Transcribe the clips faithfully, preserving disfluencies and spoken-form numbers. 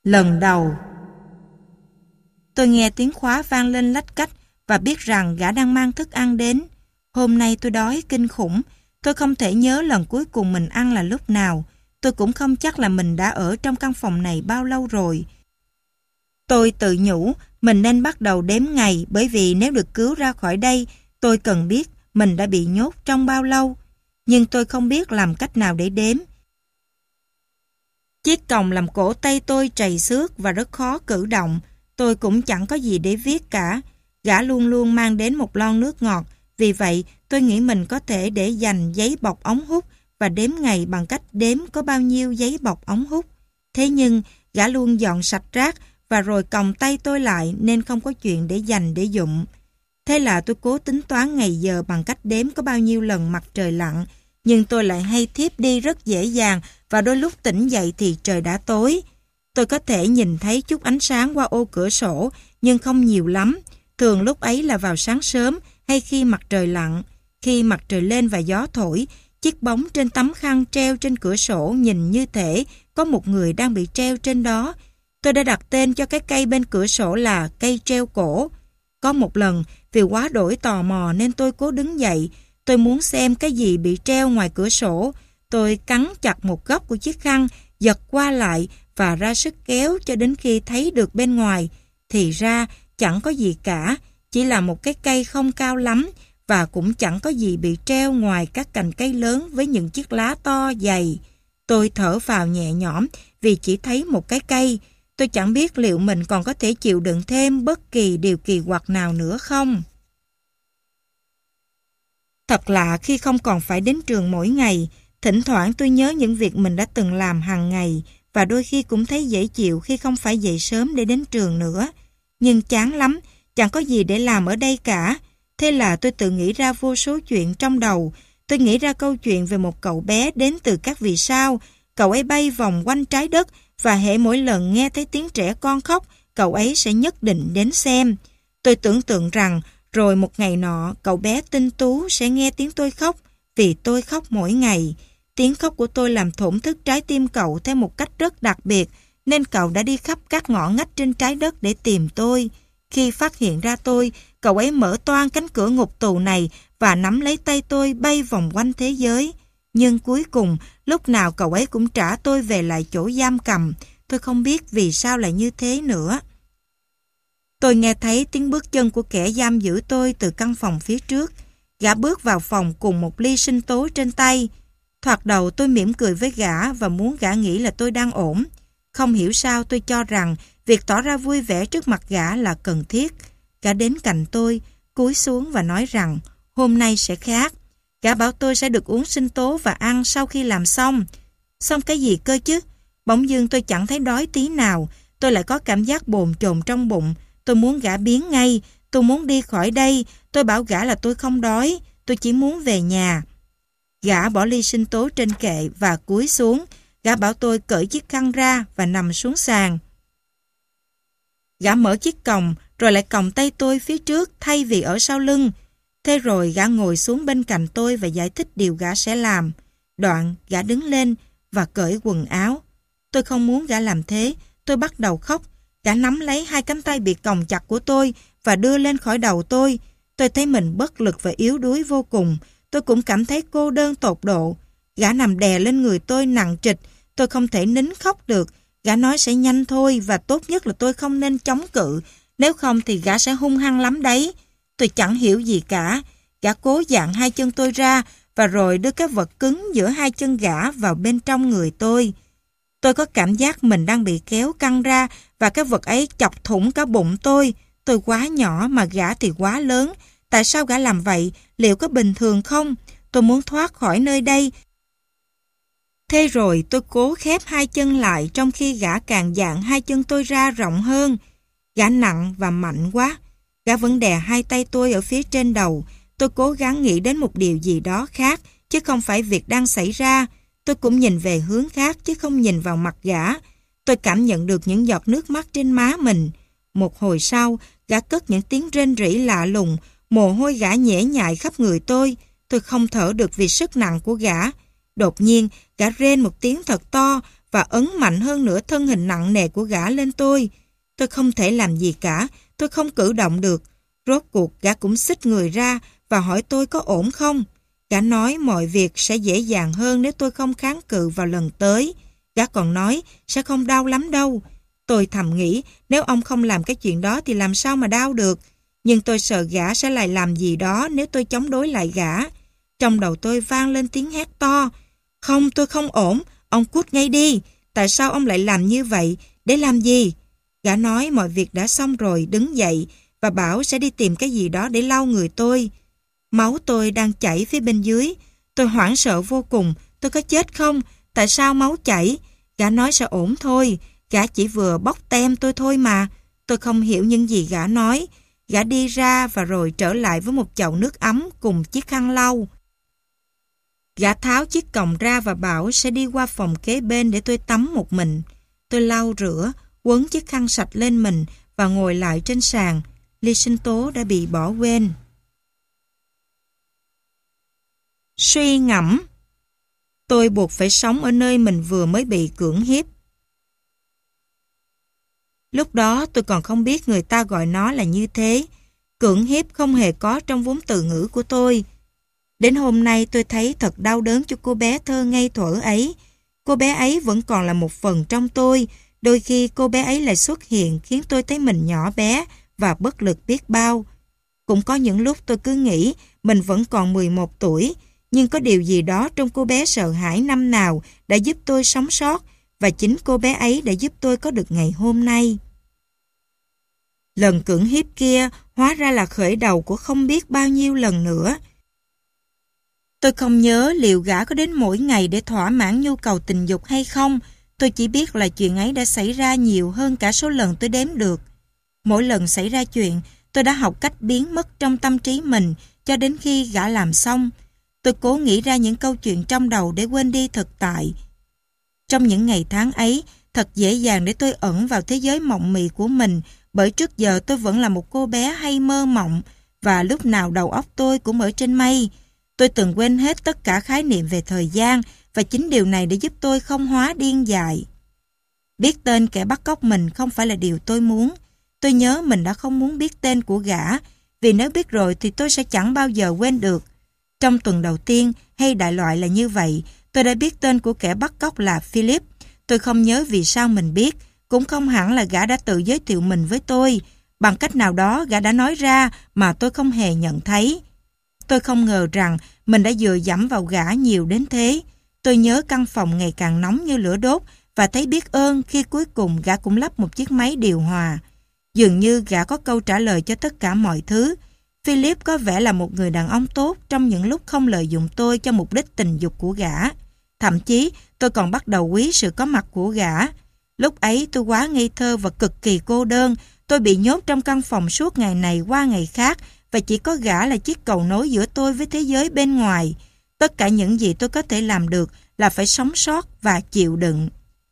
Lần đầu. Tôi nghe tiếng khóa vang lên lách cách và biết rằng gã đang mang thức ăn đến. Hôm nay tôi đói kinh khủng. Tôi không thể nhớ lần cuối cùng mình ăn là lúc nào. Tôi cũng không chắc là mình đã ở trong căn phòng này bao lâu rồi. Tôi tự nhủ mình nên bắt đầu đếm ngày, bởi vì nếu được cứu ra khỏi đây, tôi cần biết mình đã bị nhốt trong bao lâu. Nhưng tôi không biết làm cách nào để đếm. Chiếc còng làm cổ tay tôi trầy xước và rất khó cử động. Tôi cũng chẳng có gì để viết cả. Gã luôn luôn mang đến một lon nước ngọt. Vì vậy, tôi nghĩ mình có thể để dành giấy bọc ống hút và đếm ngày bằng cách đếm có bao nhiêu giấy bọc ống hút. Thế nhưng, gã luôn dọn sạch rác và rồi còng tay tôi lại nên không có chuyện để dành để dụng. Thế là tôi cố tính toán ngày giờ bằng cách đếm có bao nhiêu lần mặt trời lặn. Nhưng tôi lại hay thiếp đi rất dễ dàng và đôi lúc tỉnh dậy thì trời đã tối. Tôi có thể nhìn thấy chút ánh sáng qua ô cửa sổ, nhưng không nhiều lắm. Thường lúc ấy là vào sáng sớm hay khi mặt trời lặn. Khi mặt trời lên và gió thổi, chiếc bóng trên tấm khăn treo trên cửa sổ nhìn như thể có một người đang bị treo trên đó. Tôi đã đặt tên cho cái cây bên cửa sổ là cây treo cổ. Có một lần, vì quá đỗi tò mò nên tôi cố đứng dậy. Tôi muốn xem cái gì bị treo ngoài cửa sổ. Tôi cắn chặt một góc của chiếc khăn, giật qua lại và ra sức kéo cho đến khi thấy được bên ngoài. Thì ra chẳng có gì cả, chỉ là một cái cây không cao lắm và cũng chẳng có gì bị treo ngoài các cành cây lớn với những chiếc lá to dày. Tôi thở phào nhẹ nhõm vì chỉ thấy một cái cây. Tôi chẳng biết liệu mình còn có thể chịu đựng thêm bất kỳ điều kỳ quặc nào nữa không. Thật lạ khi không còn phải đến trường mỗi ngày. Thỉnh thoảng tôi nhớ những việc mình đã từng làm hàng ngày và đôi khi cũng thấy dễ chịu khi không phải dậy sớm để đến trường nữa. Nhưng chán lắm, chẳng có gì để làm ở đây cả. Thế là tôi tự nghĩ ra vô số chuyện trong đầu. Tôi nghĩ ra câu chuyện về một cậu bé đến từ các vì sao. Cậu ấy bay vòng quanh trái đất và hễ mỗi lần nghe thấy tiếng trẻ con khóc, cậu ấy sẽ nhất định đến xem. Tôi tưởng tượng rằng rồi một ngày nọ, cậu bé tinh tú sẽ nghe tiếng tôi khóc vì tôi khóc mỗi ngày. Tiếng khóc của tôi làm thổn thức trái tim cậu theo một cách rất đặc biệt, nên cậu đã đi khắp các ngõ ngách trên trái đất để tìm tôi. Khi phát hiện ra tôi, cậu ấy mở toang cánh cửa ngục tù này và nắm lấy tay tôi bay vòng quanh thế giới. Nhưng cuối cùng, lúc nào cậu ấy cũng trả tôi về lại chỗ giam cầm. Tôi không biết vì sao lại như thế nữa. Tôi nghe thấy tiếng bước chân của kẻ giam giữ tôi từ căn phòng phía trước. Gã bước vào phòng cùng một ly sinh tố trên tay. Thoạt đầu tôi mỉm cười với gã và muốn gã nghĩ là tôi đang ổn. Không hiểu sao tôi cho rằng việc tỏ ra vui vẻ trước mặt gã là cần thiết. Gã đến cạnh tôi, cúi xuống và nói rằng hôm nay sẽ khác. Gã bảo tôi sẽ được uống sinh tố và ăn sau khi làm xong. Xong cái gì cơ chứ? Bỗng dưng tôi chẳng thấy đói tí nào. Tôi lại có cảm giác bồn chồn trong bụng. Tôi muốn gã biến ngay. Tôi muốn đi khỏi đây. Tôi bảo gã là tôi không đói. Tôi chỉ muốn về nhà. Gã bỏ ly sinh tố trên kệ và cúi xuống. Gã bảo tôi cởi chiếc khăn ra và nằm xuống sàn. Gã mở chiếc còng rồi lại còng tay tôi phía trước thay vì ở sau lưng. Thế rồi gã ngồi xuống bên cạnh tôi và giải thích điều gã sẽ làm. Đoạn gã đứng lên và cởi quần áo. Tôi không muốn gã làm thế. Tôi bắt đầu khóc. Gã nắm lấy hai cánh tay bị còng chặt của tôi và đưa lên khỏi đầu tôi. Tôi thấy mình bất lực và yếu đuối vô cùng. Tôi cũng cảm thấy cô đơn tột độ. Gã nằm đè lên người tôi nặng trịch. Tôi không thể nín khóc được. Gã nói sẽ nhanh thôi và tốt nhất là tôi không nên chống cự. Nếu không thì gã sẽ hung hăng lắm đấy. Tôi chẳng hiểu gì cả. Gã cố dạn hai chân tôi ra và rồi đưa cái vật cứng giữa hai chân gã vào bên trong người tôi. Tôi có cảm giác mình đang bị kéo căng ra và cái vật ấy chọc thủng cả bụng tôi. Tôi quá nhỏ mà gã thì quá lớn. Tại sao gã làm vậy? Liệu có bình thường không? Tôi muốn thoát khỏi nơi đây. Thế rồi tôi cố khép hai chân lại trong khi gã càng dạn hai chân tôi ra rộng hơn. Gã nặng và mạnh quá. Gã vẫn đè hai tay tôi ở phía trên đầu. Tôi cố gắng nghĩ đến một điều gì đó khác, chứ không phải việc đang xảy ra. Tôi cũng nhìn về hướng khác, chứ không nhìn vào mặt gã. Tôi cảm nhận được những giọt nước mắt trên má mình. Một hồi sau, gã cất những tiếng rên rỉ lạ lùng, mồ hôi gã nhễ nhại khắp người tôi. Tôi không thở được vì sức nặng của gã. Đột nhiên, gã rên một tiếng thật to và ấn mạnh hơn nữa thân hình nặng nề của gã lên tôi. Tôi không thể làm gì cả, tôi không cử động được. Rốt cuộc gã cũng xích người ra và hỏi tôi có ổn không. Gã nói mọi việc sẽ dễ dàng hơn nếu tôi không kháng cự vào lần tới. Gã còn nói sẽ không đau lắm đâu. Tôi thầm nghĩ nếu ông không làm cái chuyện đó thì làm sao mà đau được. Nhưng tôi sợ gã sẽ lại làm gì đó nếu tôi chống đối lại gã. Trong đầu tôi vang lên tiếng hét to. Không, tôi không ổn, ông cút ngay đi. Tại sao ông lại làm như vậy? Để làm gì? Gã nói mọi việc đã xong rồi, đứng dậy và bảo sẽ đi tìm cái gì đó để lau người tôi. Máu tôi đang chảy phía bên dưới. Tôi hoảng sợ vô cùng. Tôi có chết không? Tại sao máu chảy? Gã nói sẽ ổn thôi. Gã chỉ vừa bóc tem tôi thôi mà. Tôi không hiểu những gì gã nói. Gã đi ra và rồi trở lại với một chậu nước ấm cùng chiếc khăn lau. Gã tháo chiếc còng ra và bảo sẽ đi qua phòng kế bên để tôi tắm một mình. Tôi lau rửa, quấn chiếc khăn sạch lên mình và ngồi lại trên sàn. Ly sinh tố đã bị bỏ quên. Suy ngẫm. Tôi buộc phải sống ở nơi mình vừa mới bị cưỡng hiếp. Lúc đó tôi còn không biết người ta gọi nó là như thế. Cưỡng hiếp không hề có trong vốn từ ngữ của tôi. Đến hôm nay tôi thấy thật đau đớn cho cô bé thơ ngây thuở ấy. Cô bé ấy vẫn còn là một phần trong tôi. Đôi khi cô bé ấy lại xuất hiện khiến tôi thấy mình nhỏ bé và bất lực biết bao. Cũng có những lúc tôi cứ nghĩ mình vẫn còn mười một tuổi, nhưng có điều gì đó trong cô bé sợ hãi năm nào đã giúp tôi sống sót, và chính cô bé ấy đã giúp tôi có được ngày hôm nay. Lần cưỡng hiếp kia hóa ra là khởi đầu của không biết bao nhiêu lần nữa. Tôi không nhớ liệu gã có đến mỗi ngày để thỏa mãn nhu cầu tình dục hay không. Tôi chỉ biết là chuyện ấy đã xảy ra nhiều hơn cả số lần tôi đếm được. Mỗi lần xảy ra chuyện, tôi đã học cách biến mất trong tâm trí mình cho đến khi gã làm xong. Tôi cố nghĩ ra những câu chuyện trong đầu để quên đi thực tại. Trong những ngày tháng ấy, thật dễ dàng để tôi ẩn vào thế giới mộng mị của mình, bởi trước giờ tôi vẫn là một cô bé hay mơ mộng, và lúc nào đầu óc tôi cũng ở trên mây. Tôi từng quên hết tất cả khái niệm về thời gian, và chính điều này đã giúp tôi không hóa điên dại. Biết tên kẻ bắt cóc mình không phải là điều tôi muốn. Tôi nhớ mình đã không muốn biết tên của gã, vì nếu biết rồi thì tôi sẽ chẳng bao giờ quên được. Trong tuần đầu tiên, hay đại loại là như vậy, tôi đã biết tên của kẻ bắt cóc là Philip. Tôi không nhớ vì sao mình biết, cũng không hẳn là gã đã tự giới thiệu mình với tôi. Bằng cách nào đó gã đã nói ra mà tôi không hề nhận thấy. Tôi không ngờ rằng mình đã dựa dẫm vào gã nhiều đến thế. Tôi nhớ căn phòng ngày càng nóng như lửa đốt và thấy biết ơn khi cuối cùng gã cũng lắp một chiếc máy điều hòa. Dường như gã có câu trả lời cho tất cả mọi thứ. Philip có vẻ là một người đàn ông tốt trong những lúc không lợi dụng tôi cho mục đích tình dục của gã. Thậm chí tôi còn bắt đầu quý sự có mặt của gã. Lúc ấy tôi quá ngây thơ và cực kỳ cô đơn. Tôi bị nhốt trong căn phòng suốt ngày này qua ngày khác, và chỉ có gã là chiếc cầu nối giữa tôi với thế giới bên ngoài. Tất cả những gì tôi có thể làm được là phải sống sót và chịu đựng.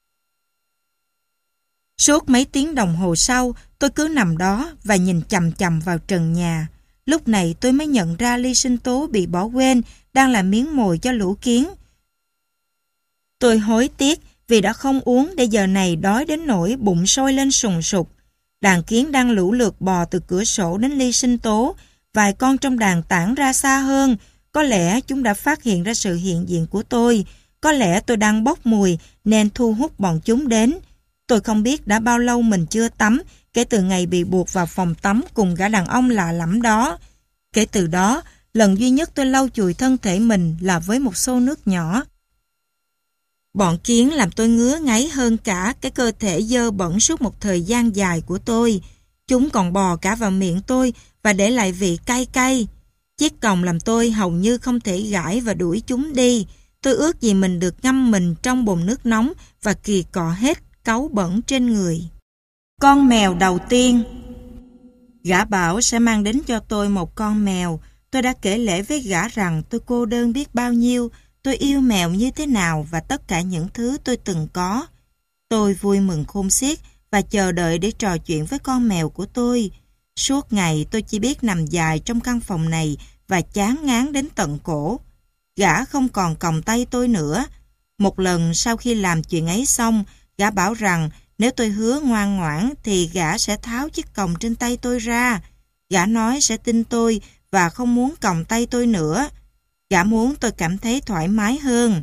Suốt mấy tiếng đồng hồ sau, tôi cứ nằm đó và nhìn chằm chằm vào trần nhà. Lúc này tôi mới nhận ra ly sinh tố bị bỏ quên đang là miếng mồi cho lũ kiến. Tôi hối tiếc vì đã không uống để giờ này đói đến nỗi bụng sôi lên sùng sục. Đàn kiến đang lũ lượt bò từ cửa sổ đến ly sinh tố. Vài con trong đàn tản ra xa hơn. Có lẽ chúng đã phát hiện ra sự hiện diện của tôi. Có lẽ tôi đang bốc mùi nên thu hút bọn chúng đến. Tôi không biết đã bao lâu mình chưa tắm kể từ ngày bị buộc vào phòng tắm cùng gã đàn ông lạ lẫm đó. Kể từ đó, lần duy nhất tôi lau chùi thân thể mình là với một xô nước nhỏ. Bọn kiến làm tôi ngứa ngáy hơn cả cái cơ thể dơ bẩn suốt một thời gian dài của tôi. Chúng còn bò cả vào miệng tôi và để lại vị cay cay. Chiếc còng làm tôi hầu như không thể gãi và đuổi chúng đi. Tôi ước gì mình được ngâm mình trong bồn nước nóng và kỳ cọ hết cáu bẩn trên người. Con mèo đầu tiên. Gã bảo sẽ mang đến cho tôi một con mèo. Tôi đã kể lể với gã rằng tôi cô đơn biết bao nhiêu, tôi yêu mèo như thế nào và tất cả những thứ tôi từng có. Tôi vui mừng khôn xiết và chờ đợi để trò chuyện với con mèo của tôi. Suốt ngày tôi chỉ biết nằm dài trong căn phòng này và chán ngán đến tận cổ. Gã không còn còng tay tôi nữa. Một lần sau khi làm chuyện ấy xong, gã bảo rằng nếu tôi hứa ngoan ngoãn thì gã sẽ tháo chiếc còng trên tay tôi ra. Gã nói sẽ tin tôi và không muốn còng tay tôi nữa. Gã muốn tôi cảm thấy thoải mái hơn.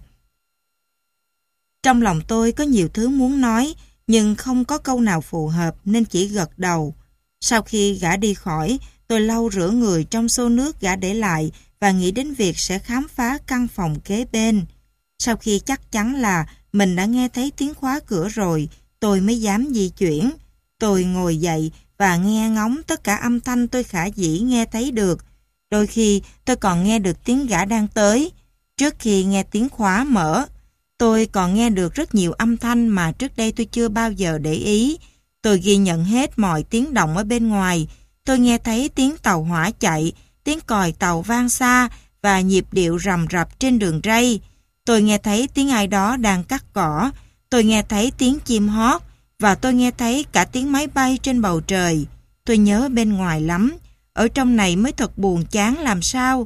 Trong lòng tôi có nhiều thứ muốn nói, nhưng không có câu nào phù hợp nên chỉ gật đầu. Sau khi gã đi khỏi, tôi lau rửa người trong xô nước gã để lại và nghĩ đến việc sẽ khám phá căn phòng kế bên. Sau khi chắc chắn là mình đã nghe thấy tiếng khóa cửa rồi, tôi mới dám di chuyển. Tôi ngồi dậy và nghe ngóng tất cả âm thanh tôi khả dĩ nghe thấy được. Đôi khi tôi còn nghe được tiếng gã đang tới. Trước khi nghe tiếng khóa mở, tôi còn nghe được rất nhiều âm thanh mà trước đây tôi chưa bao giờ để ý. Tôi ghi nhận hết mọi tiếng động ở bên ngoài. Tôi nghe thấy tiếng tàu hỏa chạy, tiếng còi tàu vang xa và nhịp điệu rầm rập trên đường ray. Tôi nghe thấy tiếng ai đó đang cắt cỏ. Tôi nghe thấy tiếng chim hót và tôi nghe thấy cả tiếng máy bay trên bầu trời. Tôi nhớ bên ngoài lắm. Ở trong này mới thật buồn chán làm sao.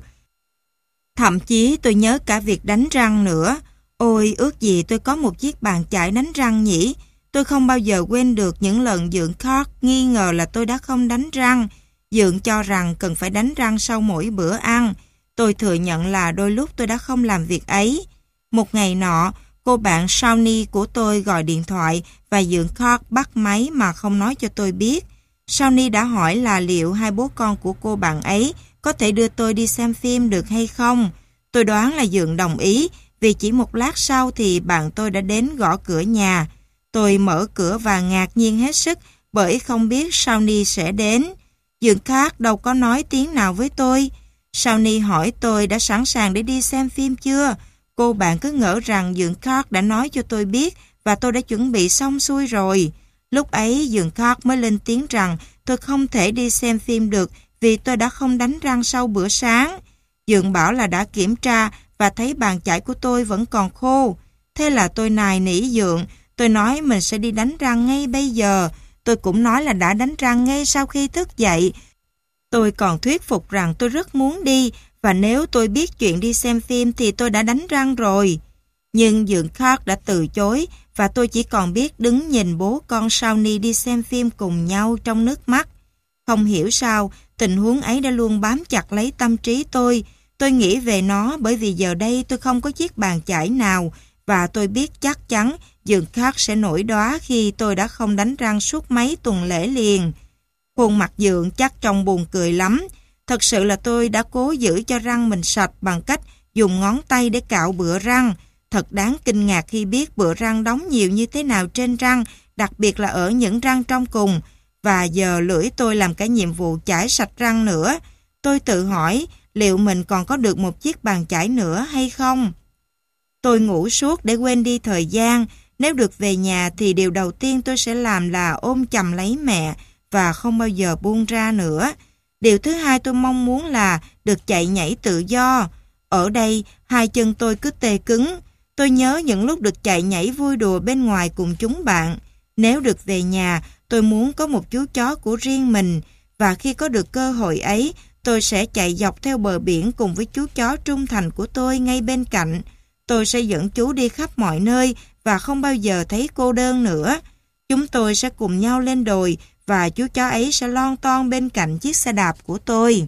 Thậm chí tôi nhớ cả việc đánh răng nữa. Ôi, ước gì tôi có một chiếc bàn chải đánh răng nhỉ. Tôi không bao giờ quên được những lần Dượng Clark nghi ngờ là tôi đã không đánh răng. Dượng cho rằng cần phải đánh răng sau mỗi bữa ăn. Tôi thừa nhận là đôi lúc tôi đã không làm việc ấy. Một ngày nọ, cô bạn Shawnee của tôi gọi điện thoại và Dượng Clark bắt máy mà không nói cho tôi biết. Shawnee đã hỏi là liệu hai bố con của cô bạn ấy có thể đưa tôi đi xem phim được hay không. Tôi đoán là Dượng đồng ý, vì chỉ một lát sau thì bạn tôi đã đến gõ cửa nhà. Tôi mở cửa và ngạc nhiên hết sức bởi không biết Shawnee sẽ đến. Dượng Clark đâu có nói tiếng nào với tôi. Shawnee hỏi tôi đã sẵn sàng để đi xem phim chưa. Cô bạn cứ ngỡ rằng Dượng Clark đã nói cho tôi biết và tôi đã chuẩn bị xong xuôi rồi. Lúc ấy Dượng Clark mới lên tiếng rằng tôi không thể đi xem phim được vì tôi đã không đánh răng sau bữa sáng. Dượng bảo là đã kiểm tra và thấy bàn chải của tôi vẫn còn khô. Thế là tôi nài nỉ Dượng. Tôi nói mình sẽ đi đánh răng ngay bây giờ. Tôi cũng nói là đã đánh răng ngay sau khi thức dậy. Tôi còn thuyết phục rằng tôi rất muốn đi và nếu tôi biết chuyện đi xem phim thì tôi đã đánh răng rồi. Nhưng Dượng Clark đã từ chối và tôi chỉ còn biết đứng nhìn bố con Shawnee đi xem phim cùng nhau trong nước mắt. Không hiểu sao, tình huống ấy đã luôn bám chặt lấy tâm trí tôi. Tôi nghĩ về nó bởi vì giờ đây tôi không có chiếc bàn chải nào và tôi biết chắc chắn Dượng Clark sẽ nổi đoá khi tôi đã không đánh răng suốt mấy tuần lễ liền. Khuôn mặt Dượng chắc trông buồn cười lắm. Thật sự là tôi đã cố giữ cho răng mình sạch bằng cách dùng ngón tay để cạo bựa răng. Thật đáng kinh ngạc khi biết bựa răng đóng nhiều như thế nào trên răng, đặc biệt là ở những răng trong cùng. Và giờ lưỡi tôi làm cả nhiệm vụ chải sạch răng nữa. Tôi tự hỏi liệu mình còn có được một chiếc bàn chải nữa hay không? Tôi ngủ suốt để quên đi thời gian. Nếu được về nhà thì điều đầu tiên tôi sẽ làm là ôm chầm lấy mẹ và không bao giờ buông ra nữa. Điều thứ hai tôi mong muốn là được chạy nhảy tự do. Ở đây, hai chân tôi cứ tê cứng. Tôi nhớ những lúc được chạy nhảy vui đùa bên ngoài cùng chúng bạn. Nếu được về nhà, tôi muốn có một chú chó của riêng mình. Và khi có được cơ hội ấy, tôi sẽ chạy dọc theo bờ biển cùng với chú chó trung thành của tôi ngay bên cạnh. Tôi sẽ dẫn chú đi khắp mọi nơi và không bao giờ thấy cô đơn nữa. Chúng tôi sẽ cùng nhau lên đồi và chú chó ấy sẽ lon ton bên cạnh chiếc xe đạp của tôi.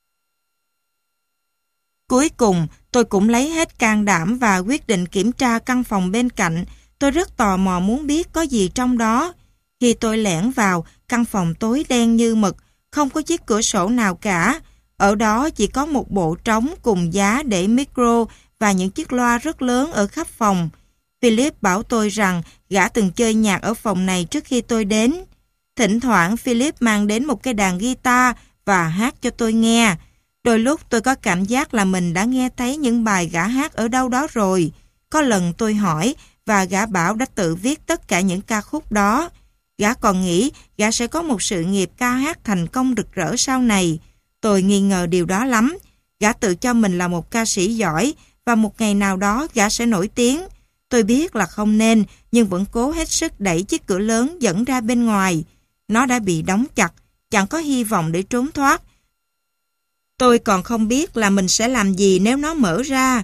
Cuối cùng, tôi cũng lấy hết can đảm và quyết định kiểm tra căn phòng bên cạnh. Tôi rất tò mò muốn biết có gì trong đó. Khi tôi lẻn vào, căn phòng tối đen như mực, không có chiếc cửa sổ nào cả. Ở đó chỉ có một bộ trống cùng giá để micro và những chiếc loa rất lớn ở khắp phòng. Philip bảo tôi rằng gã từng chơi nhạc ở phòng này trước khi tôi đến. Thỉnh thoảng Philip mang đến một cái đàn guitar và hát cho tôi nghe. Đôi lúc tôi có cảm giác là mình đã nghe thấy những bài gã hát ở đâu đó rồi. Có lần tôi hỏi và gã bảo đã tự viết tất cả những ca khúc đó. Gã còn nghĩ gã sẽ có một sự nghiệp ca hát thành công rực rỡ sau này. Tôi nghi ngờ điều đó lắm. Gã tự cho mình là một ca sĩ giỏi và một ngày nào đó gã sẽ nổi tiếng. Tôi biết là không nên nhưng vẫn cố hết sức đẩy chiếc cửa lớn dẫn ra bên ngoài. Nó đã bị đóng chặt, chẳng có hy vọng để trốn thoát. Tôi còn không biết là mình sẽ làm gì nếu nó mở ra.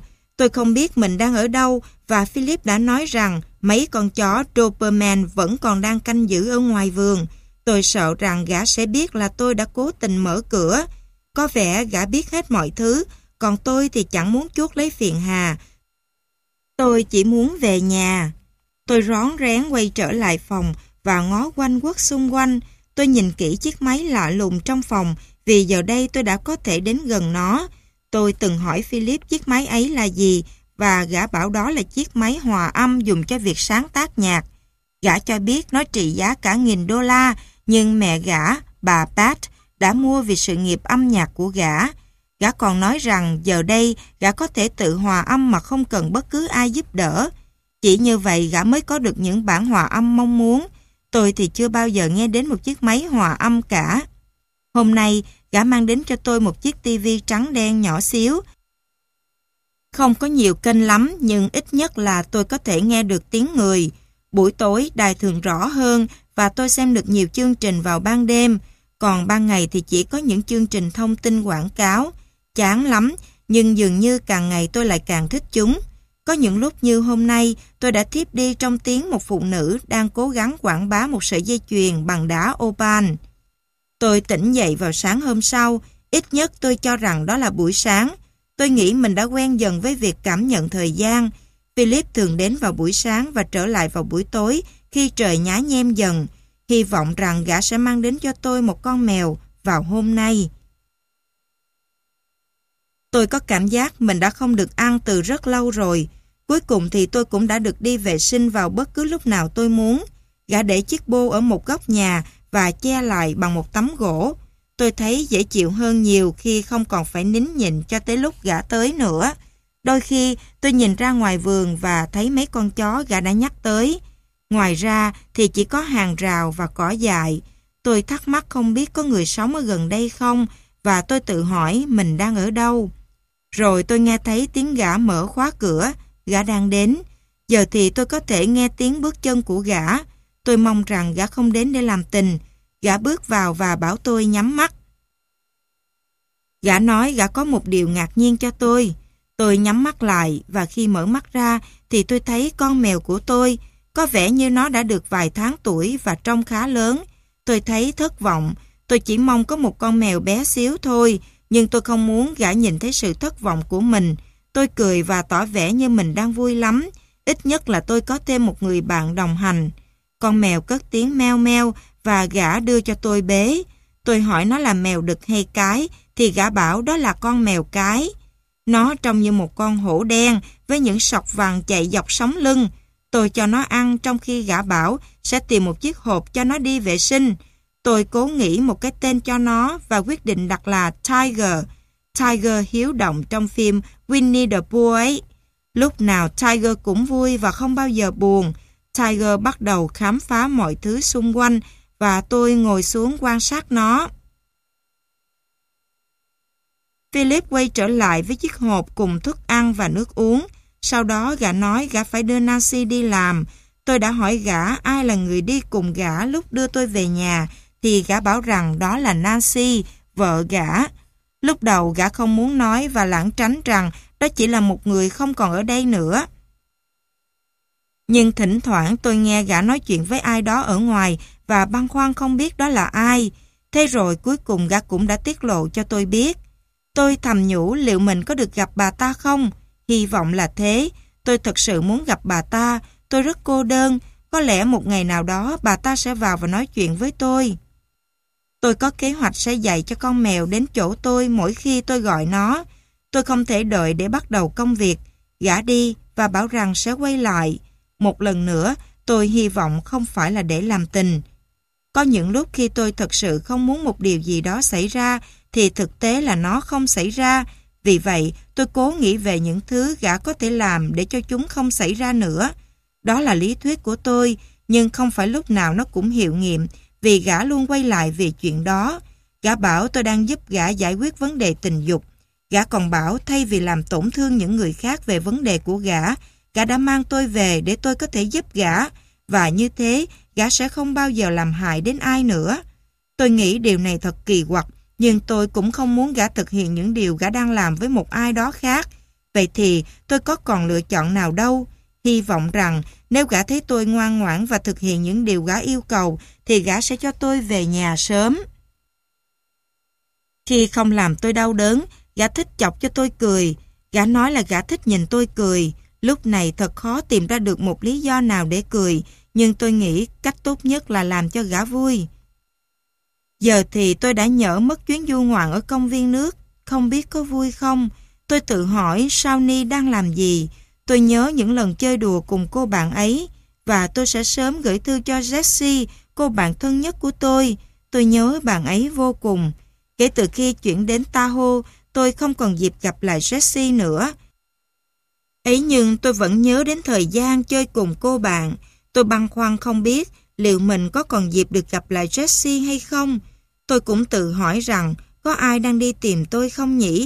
Tôi không biết mình đang ở đâu và Philip đã nói rằng mấy con chó Doberman vẫn còn đang canh giữ ở ngoài vườn. Tôi sợ rằng gã sẽ biết là tôi đã cố tình mở cửa. Có vẻ gã biết hết mọi thứ, còn tôi thì chẳng muốn chuốc lấy phiền hà. Tôi chỉ muốn về nhà. Tôi rón rén quay trở lại phòng và ngó quanh quất xung quanh. Tôi nhìn kỹ chiếc máy lạ lùng trong phòng vì giờ đây tôi đã có thể đến gần nó. Tôi từng hỏi Philip chiếc máy ấy là gì và gã bảo đó là chiếc máy hòa âm dùng cho việc sáng tác nhạc. Gã cho biết nó trị giá cả nghìn đô la, nhưng mẹ gã, bà Pat, đã mua vì sự nghiệp âm nhạc của gã. Gã còn nói rằng giờ đây gã có thể tự hòa âm mà không cần bất cứ ai giúp đỡ. Chỉ như vậy gã mới có được những bản hòa âm mong muốn. Tôi thì chưa bao giờ nghe đến một chiếc máy hòa âm cả. Hôm nay, gã mang đến cho tôi một chiếc tivi trắng đen nhỏ xíu. Không có nhiều kênh lắm, nhưng ít nhất là tôi có thể nghe được tiếng người. Buổi tối, đài thường rõ hơn và tôi xem được nhiều chương trình vào ban đêm. Còn ban ngày thì chỉ có những chương trình thông tin quảng cáo. Chán lắm, nhưng dường như càng ngày tôi lại càng thích chúng. Có những lúc như hôm nay, tôi đã thiếp đi trong tiếng một phụ nữ đang cố gắng quảng bá một sợi dây chuyền bằng đá opal. Tôi tỉnh dậy vào sáng hôm sau, ít nhất tôi cho rằng đó là buổi sáng. Tôi nghĩ mình đã quen dần với việc cảm nhận thời gian. Philip thường đến vào buổi sáng và trở lại vào buổi tối khi trời nhá nhem dần. Hy vọng rằng gã sẽ mang đến cho tôi một con mèo vào hôm nay. Tôi có cảm giác mình đã không được ăn từ rất lâu rồi. Cuối cùng thì tôi cũng đã được đi vệ sinh vào bất cứ lúc nào tôi muốn. Gã để chiếc bô ở một góc nhà và che lại bằng một tấm gỗ. Tôi thấy dễ chịu hơn nhiều khi không còn phải nín nhịn cho tới lúc gã tới nữa. Đôi khi tôi nhìn ra ngoài vườn và thấy mấy con chó gã đã nhắc tới. Ngoài ra thì chỉ có hàng rào và cỏ dại. Tôi thắc mắc không biết có người sống ở gần đây không và tôi tự hỏi mình đang ở đâu. Rồi tôi nghe thấy tiếng gã mở khóa cửa, gã đang đến. Giờ thì tôi có thể nghe tiếng bước chân của gã. Tôi mong rằng gã không đến để làm tình. Gã bước vào và bảo tôi nhắm mắt. Gã nói gã có một điều ngạc nhiên cho tôi. Tôi nhắm mắt lại và khi mở mắt ra thì tôi thấy con mèo của tôi. Có vẻ như nó đã được vài tháng tuổi và trông khá lớn. Tôi thấy thất vọng. Tôi chỉ mong có một con mèo bé xíu thôi. Nhưng tôi không muốn gã nhìn thấy sự thất vọng của mình. Tôi cười và tỏ vẻ như mình đang vui lắm. Ít nhất là tôi có thêm một người bạn đồng hành. Con mèo cất tiếng meo meo và gã đưa cho tôi bế. Tôi hỏi nó là mèo đực hay cái thì gã bảo đó là con mèo cái. Nó trông như một con hổ đen với những sọc vàng chạy dọc sống lưng. Tôi cho nó ăn trong khi gã bảo sẽ tìm một chiếc hộp cho nó đi vệ sinh. Tôi cố nghĩ một cái tên cho nó và quyết định đặt là Tiger. Tiger hiếu động trong phim Winnie the Pooh ấy. Lúc nào Tiger cũng vui và không bao giờ buồn. Tiger bắt đầu khám phá mọi thứ xung quanh và tôi ngồi xuống quan sát nó. Philip quay trở lại với chiếc hộp cùng thức ăn và nước uống. Sau đó gã nói gã phải đưa Nancy đi làm. Tôi đã hỏi gã ai là người đi cùng gã lúc đưa tôi về nhà thì gã bảo rằng đó là Nancy, vợ gã. Lúc đầu gã không muốn nói và lảng tránh rằng đó chỉ là một người không còn ở đây nữa. Nhưng thỉnh thoảng tôi nghe gã nói chuyện với ai đó ở ngoài và băn khoăn không biết đó là ai. Thế rồi cuối cùng gã cũng đã tiết lộ cho tôi biết. Tôi thầm nhủ liệu mình có được gặp bà ta không? Hy vọng là thế. Tôi thật sự muốn gặp bà ta. Tôi rất cô đơn. Có lẽ một ngày nào đó bà ta sẽ vào và nói chuyện với tôi. Tôi có kế hoạch sẽ dạy cho con mèo đến chỗ tôi mỗi khi tôi gọi nó. Tôi không thể đợi để bắt đầu công việc. Gã đi và bảo rằng sẽ quay lại. Một lần nữa, tôi hy vọng không phải là để làm tình. Có những lúc khi tôi thật sự không muốn một điều gì đó xảy ra, thì thực tế là nó không xảy ra. Vì vậy, tôi cố nghĩ về những thứ gã có thể làm để cho chúng không xảy ra nữa. Đó là lý thuyết của tôi, nhưng không phải lúc nào nó cũng hiệu nghiệm, vì gã luôn quay lại vì chuyện đó. Gã bảo tôi đang giúp gã giải quyết vấn đề tình dục. Gã còn bảo thay vì làm tổn thương những người khác về vấn đề của gã, gã đã mang tôi về để tôi có thể giúp gã, và như thế, gã sẽ không bao giờ làm hại đến ai nữa. Tôi nghĩ điều này thật kỳ quặc, nhưng tôi cũng không muốn gã thực hiện những điều gã đang làm với một ai đó khác. Vậy thì tôi có còn lựa chọn nào đâu. Hy vọng rằng nếu gã thấy tôi ngoan ngoãn và thực hiện những điều gã yêu cầu thì gã sẽ cho tôi về nhà sớm. Khi không làm tôi đau đớn, gã thích chọc cho tôi cười. Gã nói là gã thích nhìn tôi cười. Lúc này thật khó tìm ra được một lý do nào để cười, nhưng tôi nghĩ cách tốt nhất là làm cho gã vui. Giờ thì tôi đã nhỡ mất chuyến du ngoạn ở công viên nước. Không biết có vui không? Tôi tự hỏi Shawnee đang làm gì. Tôi nhớ những lần chơi đùa cùng cô bạn ấy. Và tôi sẽ sớm gửi thư cho Jessie, cô bạn thân nhất của tôi. Tôi nhớ bạn ấy vô cùng. Kể từ khi chuyển đến Tahoe, tôi không còn dịp gặp lại Jessie nữa. Ấy nhưng tôi vẫn nhớ đến thời gian chơi cùng cô bạn. Tôi băn khoăn không biết liệu mình có còn dịp được gặp lại Jessie hay không. Tôi cũng tự hỏi rằng có ai đang đi tìm tôi không nhỉ?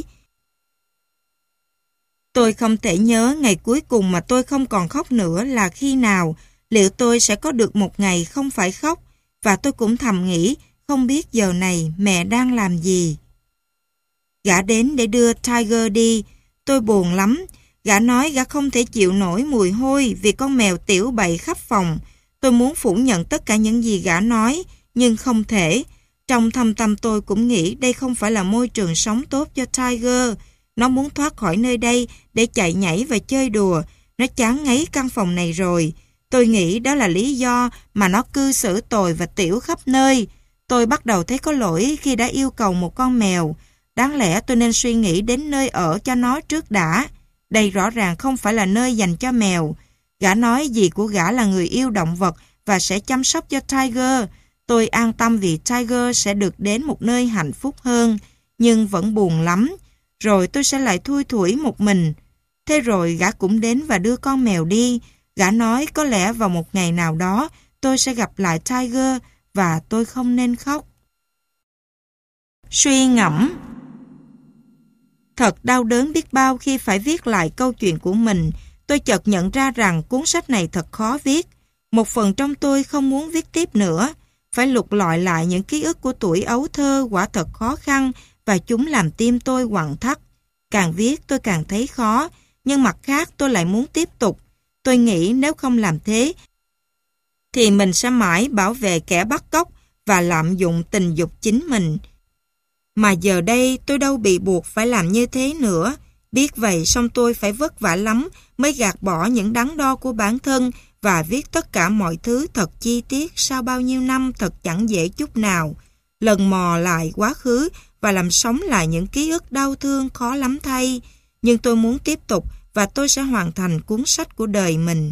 Tôi không thể nhớ ngày cuối cùng mà tôi không còn khóc nữa là khi nào. Liệu tôi sẽ có được một ngày không phải khóc? Và tôi cũng thầm nghĩ không biết giờ này mẹ đang làm gì. Gã đến để đưa Tiger đi. Tôi buồn lắm. Gã nói gã không thể chịu nổi mùi hôi vì con mèo tiểu bậy khắp phòng. Tôi muốn phủ nhận tất cả những gì gã nói, nhưng không thể. Trong thâm tâm tôi cũng nghĩ đây không phải là môi trường sống tốt cho Tiger. Nó muốn thoát khỏi nơi đây để chạy nhảy và chơi đùa. Nó chán ngấy căn phòng này rồi. Tôi nghĩ đó là lý do mà nó cư xử tồi và tiểu khắp nơi. Tôi bắt đầu thấy có lỗi khi đã yêu cầu một con mèo. Đáng lẽ tôi nên suy nghĩ đến nơi ở cho nó trước đã. Đây rõ ràng không phải là nơi dành cho mèo. Gã nói dì của gã là người yêu động vật và sẽ chăm sóc cho Tiger. Tôi an tâm vì Tiger sẽ được đến một nơi hạnh phúc hơn, nhưng vẫn buồn lắm. Rồi tôi sẽ lại thui thủi một mình. Thế rồi gã cũng đến và đưa con mèo đi. Gã nói có lẽ vào một ngày nào đó tôi sẽ gặp lại Tiger và tôi không nên khóc. Suy ngẫm. Thật đau đớn biết bao khi phải viết lại câu chuyện của mình. Tôi chợt nhận ra rằng cuốn sách này thật khó viết. Một phần trong tôi không muốn viết tiếp nữa. Phải lục lọi lại những ký ức của tuổi ấu thơ quả thật khó khăn và chúng làm tim tôi quặn thắt. Càng viết tôi càng thấy khó, nhưng mặt khác tôi lại muốn tiếp tục. Tôi nghĩ nếu không làm thế thì mình sẽ mãi bảo vệ kẻ bắt cóc và lạm dụng tình dục chính mình. Mà giờ đây tôi đâu bị buộc phải làm như thế nữa. Biết vậy song tôi phải vất vả lắm mới gạt bỏ những đắn đo của bản thân và viết tất cả mọi thứ thật chi tiết sau bao nhiêu năm thật chẳng dễ chút nào. Lần mò lại quá khứ và làm sống lại những ký ức đau thương khó lắm thay. Nhưng tôi muốn tiếp tục và tôi sẽ hoàn thành cuốn sách của đời mình.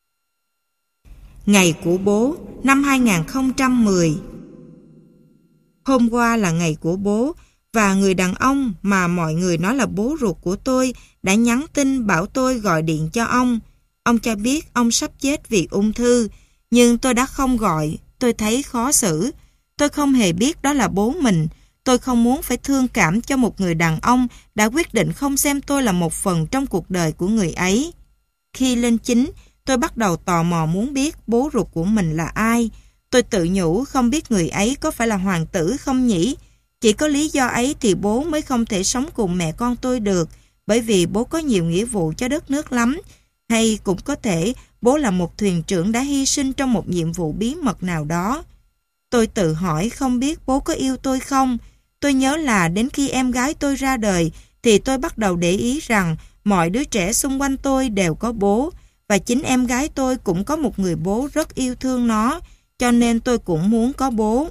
Ngày của bố năm hai nghìn không trăm mười. Hôm qua là ngày của bố và người đàn ông mà mọi người nói là bố ruột của tôi đã nhắn tin bảo tôi gọi điện cho ông. Ông cho biết ông sắp chết vì ung thư, nhưng tôi đã không gọi, tôi thấy khó xử. Tôi không hề biết đó là bố mình. Tôi không muốn phải thương cảm cho một người đàn ông đã quyết định không xem tôi là một phần trong cuộc đời của người ấy. Khi lên chính, tôi bắt đầu tò mò muốn biết bố ruột của mình là ai. Tôi tự nhủ không biết người ấy có phải là hoàng tử không nhỉ? Chỉ có lý do ấy thì bố mới không thể sống cùng mẹ con tôi được, bởi vì bố có nhiều nghĩa vụ cho đất nước lắm. Hay cũng có thể bố là một thuyền trưởng đã hy sinh trong một nhiệm vụ bí mật nào đó. Tôi tự hỏi không biết bố có yêu tôi không? Tôi nhớ là đến khi em gái tôi ra đời thì tôi bắt đầu để ý rằng mọi đứa trẻ xung quanh tôi đều có bố, và chính em gái tôi cũng có một người bố rất yêu thương nó, cho nên tôi cũng muốn có bố.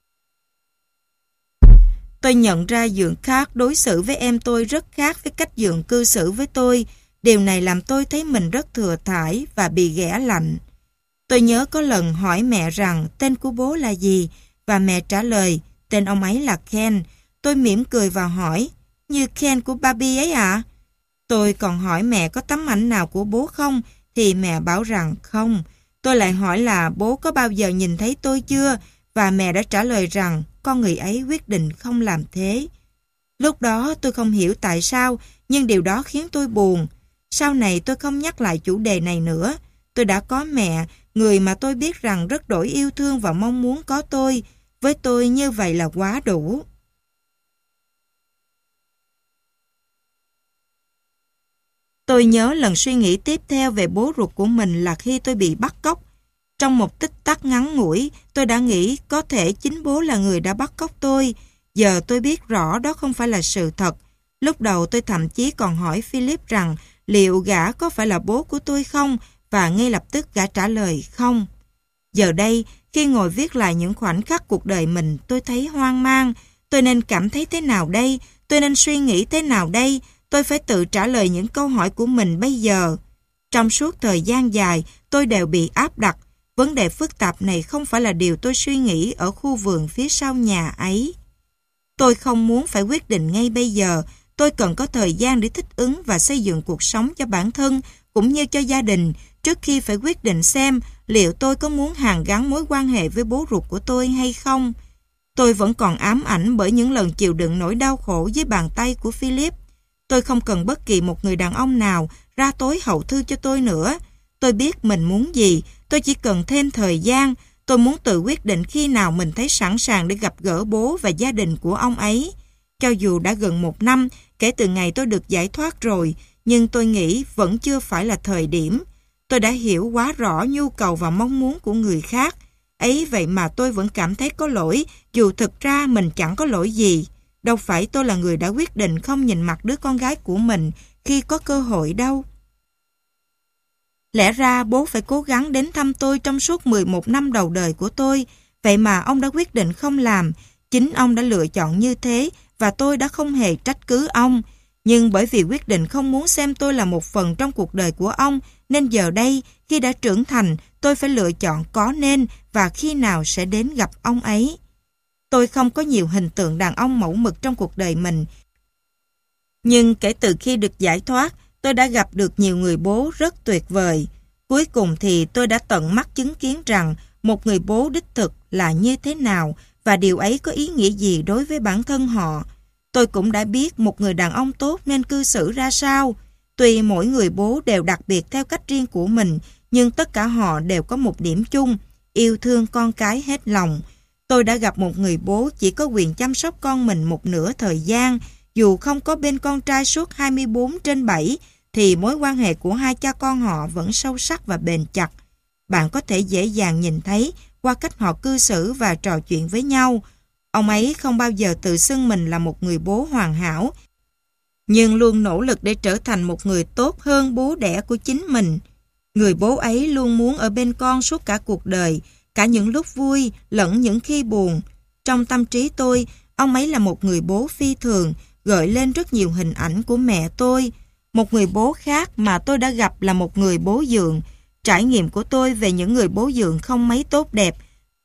Tôi nhận ra Dượng khác đối xử với em tôi rất khác với cách Dượng cư xử với tôi. Điều này làm tôi thấy mình rất thừa thãi và bị ghẻ lạnh. Tôi nhớ có lần hỏi mẹ rằng tên của bố là gì, và mẹ trả lời tên ông ấy là Ken. Tôi mỉm cười và hỏi, như Ken của Barbie ấy ạ? À? Tôi còn hỏi mẹ có tấm ảnh nào của bố không, thì mẹ bảo rằng không. Tôi lại hỏi là bố có bao giờ nhìn thấy tôi chưa, và mẹ đã trả lời rằng con người ấy quyết định không làm thế. Lúc đó tôi không hiểu tại sao, nhưng điều đó khiến tôi buồn. Sau này tôi không nhắc lại chủ đề này nữa. Tôi đã có mẹ, người mà tôi biết rằng rất đổi yêu thương và mong muốn có tôi. Với tôi như vậy là quá đủ. Tôi nhớ lần suy nghĩ tiếp theo về bố ruột của mình là khi tôi bị bắt cóc. Trong một tích tắc ngắn ngủi, tôi đã nghĩ có thể chính bố là người đã bắt cóc tôi. Giờ tôi biết rõ đó không phải là sự thật. Lúc đầu tôi thậm chí còn hỏi Philip rằng liệu gã có phải là bố của tôi không, và ngay lập tức gã trả lời không. Giờ đây, khi ngồi viết lại những khoảnh khắc cuộc đời mình, tôi thấy hoang mang. Tôi nên cảm thấy thế nào đây? Tôi nên suy nghĩ thế nào đây? Tôi phải tự trả lời những câu hỏi của mình bây giờ. Trong suốt thời gian dài, tôi đều bị áp đặt. Vấn đề phức tạp này không phải là điều tôi suy nghĩ ở khu vườn phía sau nhà ấy. Tôi không muốn phải quyết định ngay bây giờ. Tôi cần có thời gian để thích ứng và xây dựng cuộc sống cho bản thân cũng như cho gia đình trước khi phải quyết định xem liệu tôi có muốn hàn gắn mối quan hệ với bố ruột của tôi hay không. Tôi vẫn còn ám ảnh bởi những lần chịu đựng nỗi đau khổ dưới bàn tay của Philip. Tôi không cần bất kỳ một người đàn ông nào ra tối hậu thư cho tôi nữa. Tôi biết mình muốn gì, tôi chỉ cần thêm thời gian. Tôi muốn tự quyết định khi nào mình thấy sẵn sàng để gặp gỡ bố và gia đình của ông ấy. Cho dù đã gần một năm kể từ ngày tôi được giải thoát rồi, nhưng tôi nghĩ vẫn chưa phải là thời điểm. Tôi đã hiểu quá rõ nhu cầu và mong muốn của người khác. Ấy vậy mà tôi vẫn cảm thấy có lỗi, dù thực ra mình chẳng có lỗi gì. Đâu phải tôi là người đã quyết định không nhìn mặt đứa con gái của mình khi có cơ hội đâu. Lẽ ra bố phải cố gắng đến thăm tôi trong suốt mười một năm đầu đời của tôi. Vậy mà ông đã quyết định không làm. Chính ông đã lựa chọn như thế và tôi đã không hề trách cứ ông. Nhưng bởi vì quyết định không muốn xem tôi là một phần trong cuộc đời của ông, nên giờ đây, khi đã trưởng thành, tôi phải lựa chọn có nên và khi nào sẽ đến gặp ông ấy. Tôi không có nhiều hình tượng đàn ông mẫu mực trong cuộc đời mình. Nhưng kể từ khi được giải thoát, tôi đã gặp được nhiều người bố rất tuyệt vời. Cuối cùng thì tôi đã tận mắt chứng kiến rằng một người bố đích thực là như thế nào và điều ấy có ý nghĩa gì đối với bản thân họ. Tôi cũng đã biết một người đàn ông tốt nên cư xử ra sao. Tuy mỗi người bố đều đặc biệt theo cách riêng của mình, nhưng tất cả họ đều có một điểm chung, yêu thương con cái hết lòng. Tôi đã gặp một người bố chỉ có quyền chăm sóc con mình một nửa thời gian, dù không có bên con trai suốt hai mươi bốn trên bảy, thì mối quan hệ của hai cha con họ vẫn sâu sắc và bền chặt. Bạn có thể dễ dàng nhìn thấy qua cách họ cư xử và trò chuyện với nhau. Ông ấy không bao giờ tự xưng mình là một người bố hoàn hảo, nhưng luôn nỗ lực để trở thành một người tốt hơn bố đẻ của chính mình. Người bố ấy luôn muốn ở bên con suốt cả cuộc đời, cả những lúc vui lẫn những khi buồn. Trong tâm trí tôi, ông ấy là một người bố phi thường, gợi lên rất nhiều hình ảnh của mẹ tôi. Một người bố khác mà tôi đã gặp là một người bố dượng. Trải nghiệm của tôi về những người bố dượng không mấy tốt đẹp.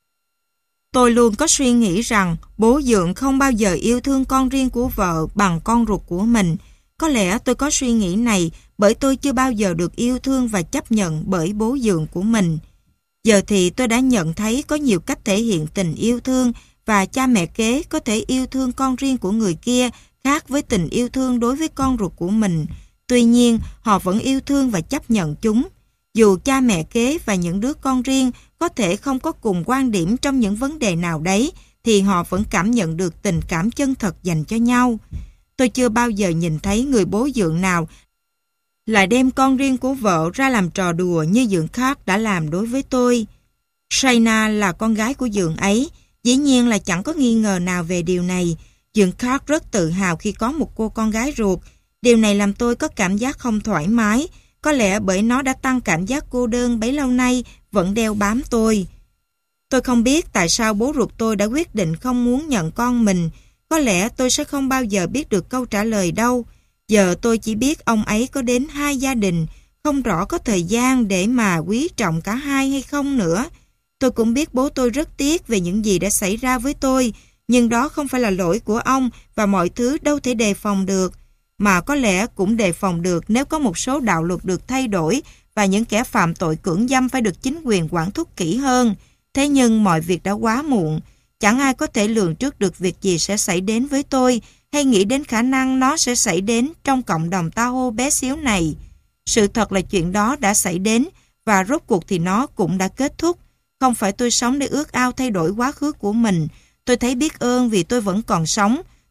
Tôi luôn có suy nghĩ rằng bố dượng không bao giờ yêu thương con riêng của vợ bằng con ruột của mình. Có lẽ tôi có suy nghĩ này bởi tôi chưa bao giờ được yêu thương và chấp nhận bởi bố dượng của mình. Giờ thì tôi đã nhận thấy có nhiều cách thể hiện tình yêu thương và cha mẹ kế có thể yêu thương con riêng của người kia khác với tình yêu thương đối với con ruột của mình. Tuy nhiên, họ vẫn yêu thương và chấp nhận chúng. Dù cha mẹ kế và những đứa con riêng có thể không có cùng quan điểm trong những vấn đề nào đấy, thì họ vẫn cảm nhận được tình cảm chân thật dành cho nhau. Tôi chưa bao giờ nhìn thấy người bố dượng nào lại đem con riêng của vợ ra làm trò đùa như dượng khác đã làm đối với tôi. Shayna là con gái của dượng ấy, dĩ nhiên là chẳng có nghi ngờ nào về điều này. Dượng khác rất tự hào khi có một cô con gái ruột. Điều này làm tôi có cảm giác không thoải mái, có lẽ bởi nó đã tăng cảm giác cô đơn bấy lâu nay vẫn đeo bám tôi. Tôi không biết tại sao bố ruột tôi đã quyết định không muốn nhận con mình. Có lẽ tôi sẽ không bao giờ biết được câu trả lời đâu. Giờ tôi chỉ biết ông ấy có đến hai gia đình, không rõ có thời gian để mà quý trọng cả hai hay không nữa. Tôi cũng biết bố tôi rất tiếc về những gì đã xảy ra với tôi, nhưng đó không phải là lỗi của ông và mọi thứ đâu thể đề phòng được. Mà có lẽ cũng đề phòng được nếu có một số đạo luật được thay đổi và những kẻ phạm tội cưỡng dâm phải được chính quyền quản thúc kỹ hơn. Thế nhưng mọi việc đã quá muộn. Chẳng ai có thể lường trước được việc gì sẽ xảy đến với tôi hay nghĩ đến khả năng nó sẽ xảy đến trong cộng đồng Tahoe bé xíu này. Sự thật là chuyện đó đã xảy đến và rốt cuộc thì nó cũng đã kết thúc. Không phải tôi sống để ước ao thay đổi quá khứ của mình. Tôi thấy biết ơn vì tôi vẫn còn sống.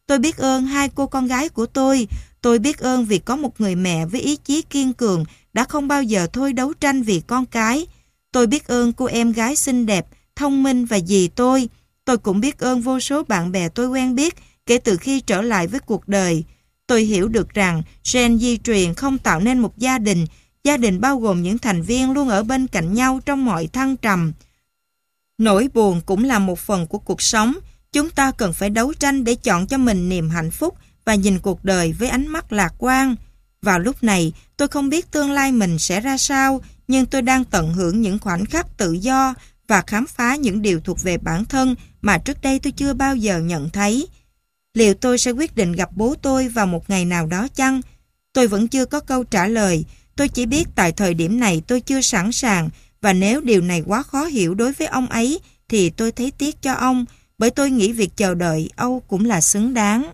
Tôi biết ơn hai cô con gái của tôi. Tôi biết ơn vì có một người mẹ với ý chí kiên cường đã không bao giờ thôi đấu tranh vì con cái. Tôi biết ơn cô em gái xinh đẹp, thông minh và dì tôi. Tôi cũng biết ơn vô số bạn bè tôi quen biết kể từ khi trở lại với cuộc đời. Tôi hiểu được rằng gen di truyền không tạo nên một gia đình. Gia đình bao gồm những thành viên luôn ở bên cạnh nhau trong mọi thăng trầm. Nỗi buồn cũng là một phần của cuộc sống. Chúng ta cần phải đấu tranh để chọn cho mình niềm hạnh phúc và nhìn cuộc đời với ánh mắt lạc quan. Vào lúc này, tôi không biết tương lai mình sẽ ra sao, nhưng tôi đang tận hưởng những khoảnh khắc tự do và khám phá những điều thuộc về bản thân mà trước đây tôi chưa bao giờ nhận thấy. Liệu tôi sẽ quyết định gặp bố tôi vào một ngày nào đó chăng? Tôi vẫn chưa có câu trả lời. Tôi chỉ biết tại thời điểm này tôi chưa sẵn sàng, và nếu điều này quá khó hiểu đối với ông ấy thì tôi thấy tiếc cho ông, bởi tôi nghĩ việc chờ đợi Âu cũng là xứng đáng.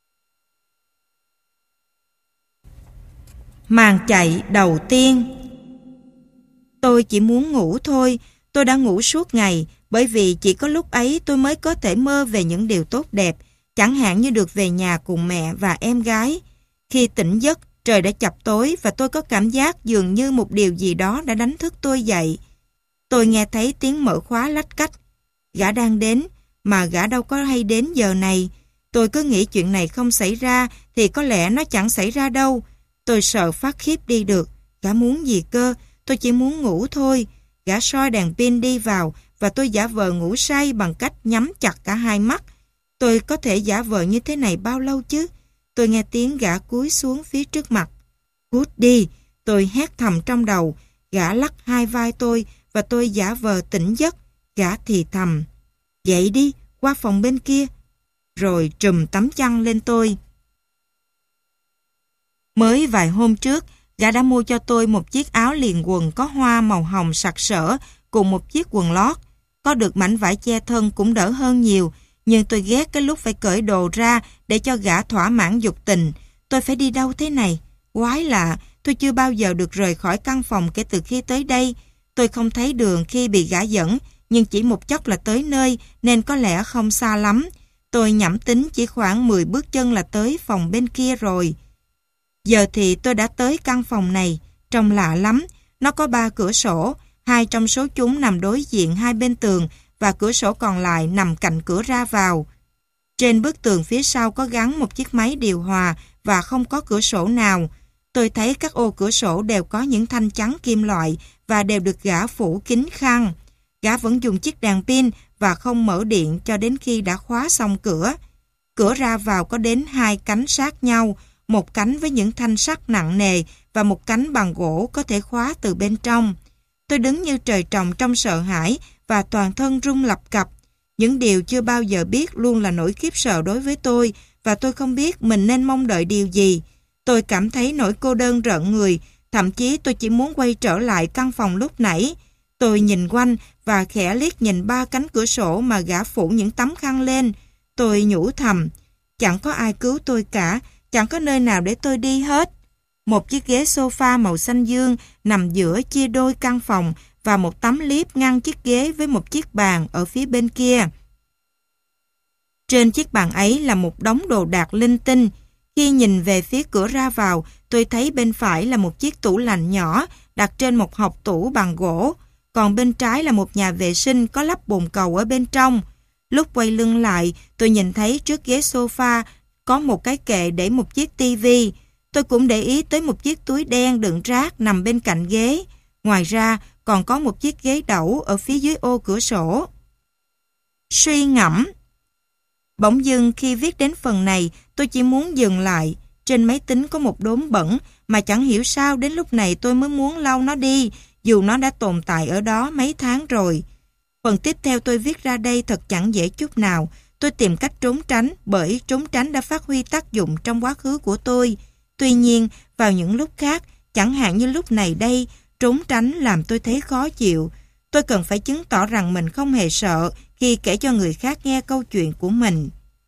Màn chạy đầu tiên. Tôi chỉ muốn ngủ thôi. Tôi đã ngủ suốt ngày, bởi vì chỉ có lúc ấy tôi mới có thể mơ về những điều tốt đẹp, chẳng hạn như được về nhà cùng mẹ và em gái. Khi tỉnh giấc, trời đã chập tối và tôi có cảm giác dường như một điều gì đó đã đánh thức tôi dậy. Tôi nghe thấy tiếng mở khóa lách cách. Gã đang đến, mà gã đâu có hay đến giờ này. Tôi cứ nghĩ chuyện này không xảy ra thì có lẽ nó chẳng xảy ra đâu. Tôi sợ phát khiếp đi được. Gã muốn gì cơ? Tôi chỉ muốn ngủ thôi. Gã soi đèn pin đi vào và tôi giả vờ ngủ say bằng cách nhắm chặt cả hai mắt. Tôi có thể giả vờ như thế này bao lâu chứ? Tôi nghe tiếng gã cúi xuống phía trước mặt. Cút đi! Tôi hét thầm trong đầu. Gã lắc hai vai tôi và tôi giả vờ tỉnh giấc. Gã thì thầm. Dậy đi, qua phòng bên kia. Rồi trùm tấm chăn lên tôi. Mới vài hôm trước, gã đã mua cho tôi một chiếc áo liền quần có hoa màu hồng sặc sỡ cùng một chiếc quần lót. Có được mảnh vải che thân cũng đỡ hơn nhiều, nhưng tôi ghét cái lúc phải cởi đồ ra để cho gã thỏa mãn dục tình. Tôi phải đi đâu thế này? Quái lạ, tôi chưa bao giờ được rời khỏi căn phòng kể từ khi tới đây. Tôi không thấy đường khi bị gã dẫn, nhưng chỉ một chốc là tới nơi nên có lẽ không xa lắm. Tôi nhẩm tính chỉ khoảng mười bước chân là tới phòng bên kia rồi. Giờ thì tôi đã tới căn phòng này, trông lạ lắm. Nó có ba cửa sổ, hai trong số chúng nằm đối diện hai bên tường và cửa sổ còn lại nằm cạnh cửa ra vào. Trên bức tường phía sau có gắn một chiếc máy điều hòa và không có cửa sổ nào. Tôi thấy các ô cửa sổ đều có những thanh chắn kim loại và đều được gã phủ kín khăn. Gã vẫn dùng chiếc đèn pin và không mở điện cho đến khi đã khóa xong cửa. Cửa ra vào có đến hai cánh sát nhau, một cánh với những thanh sắt nặng nề và một cánh bằng gỗ có thể khóa từ bên trong. Tôi đứng như trời trồng trong sợ hãi và toàn thân rung lập cập. Những điều chưa bao giờ biết luôn là nỗi khiếp sợ đối với tôi và tôi không biết mình nên mong đợi điều gì. Tôi cảm thấy nỗi cô đơn rợn người, thậm chí tôi chỉ muốn quay trở lại căn phòng lúc nãy. Tôi nhìn quanh và khẽ liếc nhìn ba cánh cửa sổ mà gã phủ những tấm khăn lên. Tôi nhủ thầm, chẳng có ai cứu tôi cả, chẳng có nơi nào để tôi đi hết. Một chiếc ghế sofa màu xanh dương nằm giữa chia đôi căn phòng và một tấm liếp ngăn chiếc ghế với một chiếc bàn ở phía bên kia. Trên chiếc bàn ấy là một đống đồ đạc linh tinh. Khi nhìn về phía cửa ra vào, tôi thấy bên phải là một chiếc tủ lạnh nhỏ đặt trên một hộc tủ bằng gỗ, còn bên trái là một nhà vệ sinh có lắp bồn cầu ở bên trong. Lúc quay lưng lại, tôi nhìn thấy trước ghế sofa có một cái kệ để một chiếc tivi. Tôi cũng để ý tới một chiếc túi đen đựng rác nằm bên cạnh ghế. Ngoài ra, còn có một chiếc ghế đẩu ở phía dưới ô cửa sổ. Suy ngẫm. Bỗng dưng khi viết đến phần này, tôi chỉ muốn dừng lại. Trên máy tính có một đốm bẩn mà chẳng hiểu sao đến lúc này tôi mới muốn lau nó đi, dù nó đã tồn tại ở đó mấy tháng rồi. Phần tiếp theo tôi viết ra đây thật chẳng dễ chút nào. Tôi tìm cách trốn tránh bởi trốn tránh đã phát huy tác dụng trong quá khứ của tôi. Tuy nhiên, vào những lúc khác, chẳng hạn như lúc này đây, trốn tránh làm tôi thấy khó chịu. Tôi cần phải chứng tỏ rằng mình không hề sợ khi kể cho người khác nghe câu chuyện của mình.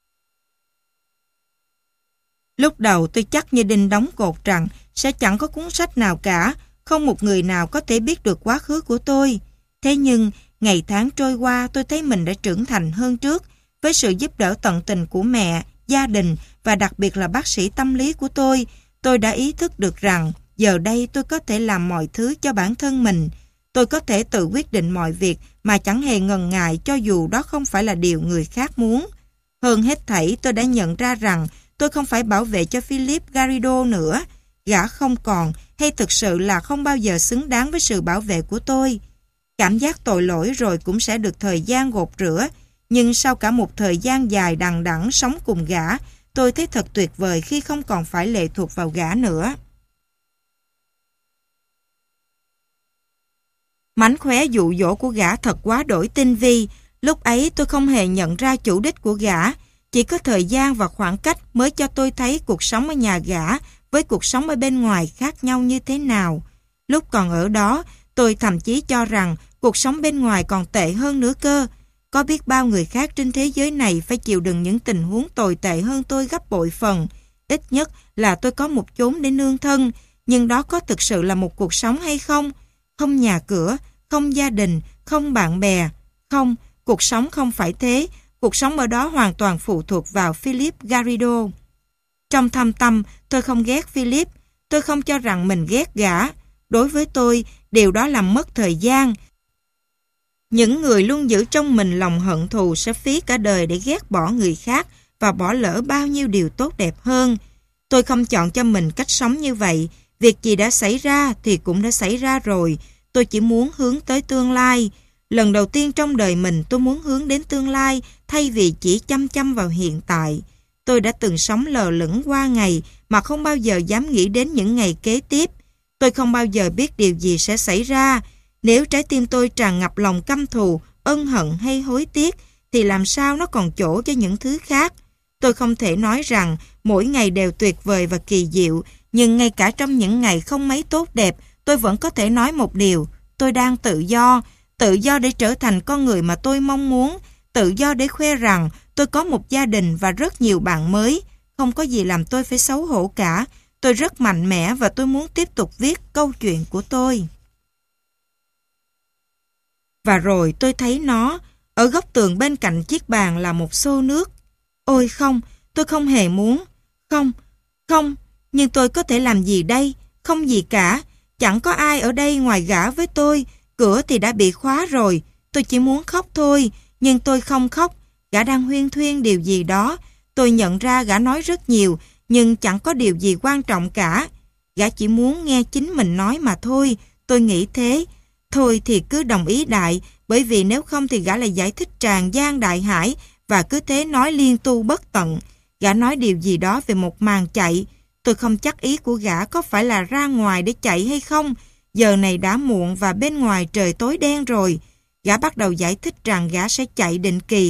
Lúc đầu tôi chắc như đinh đóng cột rằng sẽ chẳng có cuốn sách nào cả, không một người nào có thể biết được quá khứ của tôi. Thế nhưng, ngày tháng trôi qua tôi thấy mình đã trưởng thành hơn trước, với sự giúp đỡ tận tình của mẹ, gia đình và đặc biệt là bác sĩ tâm lý của tôi, tôi đã ý thức được rằng giờ đây tôi có thể làm mọi thứ cho bản thân mình. Tôi có thể tự quyết định mọi việc mà chẳng hề ngần ngại cho dù đó không phải là điều người khác muốn. Hơn hết thảy, tôi đã nhận ra rằng tôi không phải bảo vệ cho Philip Garrido nữa. Gã không còn hay thực sự là không bao giờ xứng đáng với sự bảo vệ của tôi. Cảm giác tội lỗi rồi cũng sẽ được thời gian gột rửa. Nhưng sau cả một thời gian dài đằng đẵng sống cùng gã, tôi thấy thật tuyệt vời khi không còn phải lệ thuộc vào gã nữa. Mánh khóe dụ dỗ của gã thật quá đổi tinh vi. Lúc ấy tôi không hề nhận ra chủ đích của gã. Chỉ có thời gian và khoảng cách mới cho tôi thấy cuộc sống ở nhà gã với cuộc sống ở bên ngoài khác nhau như thế nào. Lúc còn ở đó, tôi thậm chí cho rằng cuộc sống bên ngoài còn tệ hơn nữa cơ. Có biết bao người khác trên thế giới này phải chịu đựng những tình huống tồi tệ hơn tôi gấp bội phần. Ít nhất là tôi có một chốn để nương thân, nhưng đó có thực sự là một cuộc sống hay không? Không nhà cửa, không gia đình, không bạn bè. Không, cuộc sống không phải thế. Cuộc sống ở đó hoàn toàn phụ thuộc vào Philip Garrido. Trong thâm tâm, tôi không ghét Philip. Tôi không cho rằng mình ghét gã. Đối với tôi, điều đó làm mất thời gian. Những người luôn giữ trong mình lòng hận thù sẽ phí cả đời để ghét bỏ người khác và bỏ lỡ bao nhiêu điều tốt đẹp hơn. Tôi không chọn cho mình cách sống như vậy. Việc gì đã xảy ra thì cũng đã xảy ra rồi. Tôi chỉ muốn hướng tới tương lai. Lần đầu tiên trong đời mình tôi muốn hướng đến tương lai thay vì chỉ chăm chăm vào hiện tại. Tôi đã từng sống lờ lững qua ngày mà không bao giờ dám nghĩ đến những ngày kế tiếp. Tôi không bao giờ biết điều gì sẽ xảy ra. Nếu trái tim tôi tràn ngập lòng căm thù, ân hận hay hối tiếc, thì làm sao nó còn chỗ cho những thứ khác? Tôi không thể nói rằng mỗi ngày đều tuyệt vời và kỳ diệu, nhưng ngay cả trong những ngày không mấy tốt đẹp, tôi vẫn có thể nói một điều: tôi đang tự do. Tự do để trở thành con người mà tôi mong muốn. Tự do để khoe rằng tôi có một gia đình và rất nhiều bạn mới. Không có gì làm tôi phải xấu hổ cả. Tôi rất mạnh mẽ và tôi muốn tiếp tục viết câu chuyện của tôi. Và rồi tôi thấy nó. Ở góc tường bên cạnh chiếc bàn là một xô nước. Ôi không, tôi không hề muốn. Không, không, nhưng tôi có thể làm gì đây? Không gì cả. Chẳng có ai ở đây ngoài gã với tôi. Cửa thì đã bị khóa rồi. Tôi chỉ muốn khóc thôi. Nhưng tôi không khóc. Gã đang huyên thuyên điều gì đó. Tôi nhận ra gã nói rất nhiều, nhưng chẳng có điều gì quan trọng cả. Gã chỉ muốn nghe chính mình nói mà thôi. Tôi nghĩ thế. Thôi thì cứ đồng ý đại, bởi vì nếu không thì gã lại giải thích tràn gian đại hải và cứ thế nói liên tu bất tận. Gã nói điều gì đó về một màn chạy. Tôi không chắc ý của gã có phải là ra ngoài để chạy hay không. Giờ này đã muộn và bên ngoài trời tối đen rồi. Gã bắt đầu giải thích rằng gã sẽ chạy định kỳ